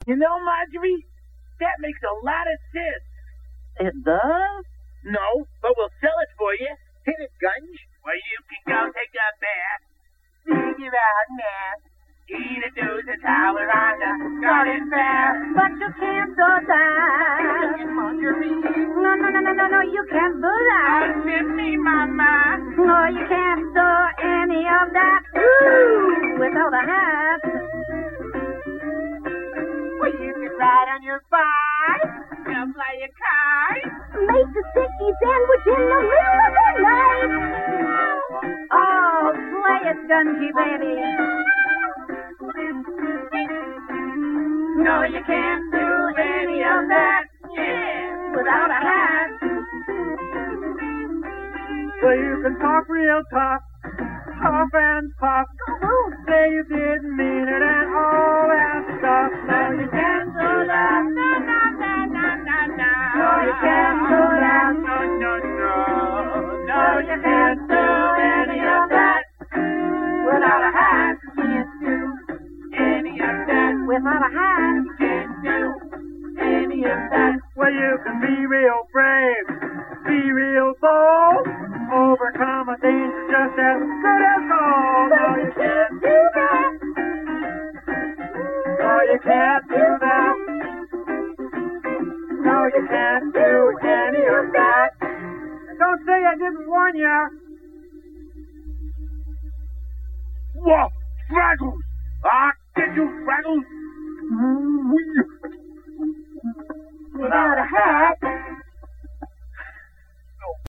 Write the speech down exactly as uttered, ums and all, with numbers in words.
You know, Marjorie, that makes a lot of sense. It does? No, but we'll sell it for you. Hit it, Gunge. Well, you can go take a bath, figure out math, eat a dozen tower on the garden fair. But you can't do that. Marjorie. No, no, no, no, no, no, you can't do that. Unzip me, Mama. No, you can't do any of that. Ooh, without a hat. Well, you can ride on your bike, and play a kite. Make a sticky sandwich in the middle of the night. Oh, play it, Gungy, baby. No, you can't do any of that, yeah, without a hat. Well, you can talk real tough, huff and puff. Say you didn't mean it and all that stuff. No, you can't do that. No, no, no, no, no, no. No, you can't do that. No, no, no. No, you can't do any of that without a hat. Can't do any of that Without a hat. can't do any of that. Well, you can be real brave, be real bold, overcome a danger just as good as gold. No, you can't do that. No, you can't do that. No, you can't do any of that. Don't say I didn't warn you. Whoa, Fraggles! Ah, get you, Fraggles! Without a hat.